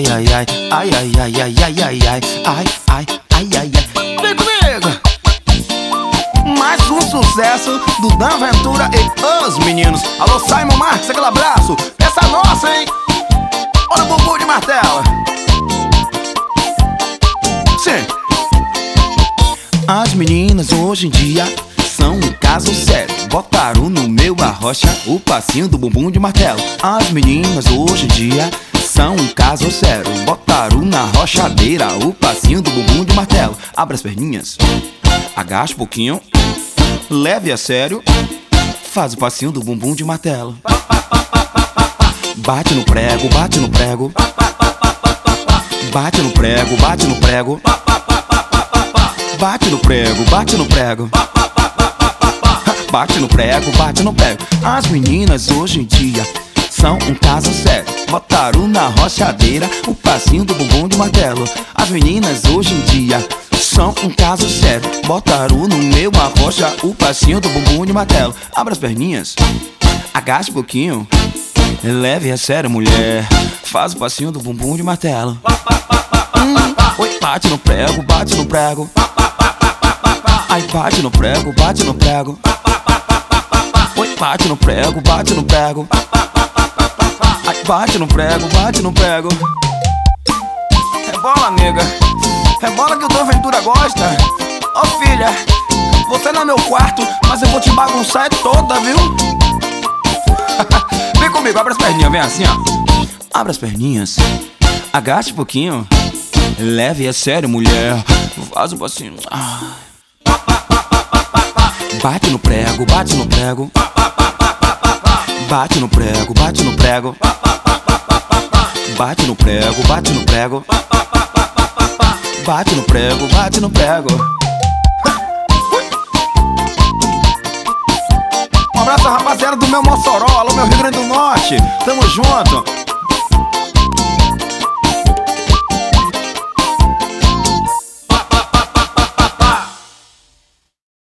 ai, ai, ai, ai, ai, ai, ai, ai, ai, ai, ai, ai, ai, ai. Vem comigo! Mais um sucesso do Dan Ventura e os meninos. Alô, Simon Marques, aquele abraço. Essa é nossa, hein? Olha o bumbum de martelo. Sim. As meninas hoje em dia são um caso sério. Botaram no meu arrocha o passinho do bumbum de martelo. As meninas hoje em dia são um caso sério. Botaram na rochadeira o passinho do bumbum de martelo. Abre as perninhas, agacha um pouquinho, leve a sério, faz o passinho do bumbum de martelo. Bate no prego, bate no prego, bate no prego, bate no prego, bate no prego, bate no prego, bate no prego, bate no prego. As meninas hoje em dia são um caso sério. Botaram na rochadeira o passinho do bumbum de martelo. As meninas hoje em dia são um caso sério. Botaram no meu arrocha o passinho do bumbum de martelo. Abra as perninhas, agache um pouquinho, leve a sério, mulher, faz o passinho do bumbum de martelo. Oi, bate no prego, bate no prego. Ai, bate no prego, bate no prego. Oi, bate no prego, bate no prego. Ai, bate no prego, bate no prego. Rebola, nega, rebola que o Dan Ventura gosta. Ó, filha, você não é meu quarto, mas eu vou te bagunçar toda, viu? Vem comigo, abre as perninhas, vem assim, ó. Abre as perninhas, agache um pouquinho, leve a sério, mulher, faz um passinho. Bate no prego, bate no prego. Bate no prego, bate no prego. Bate no prego, bate no prego. Bate no prego, bate no prego. Um abraço, rapaziada do meu Mossoró. Alô, meu Rio Grande do Norte. Tamo junto.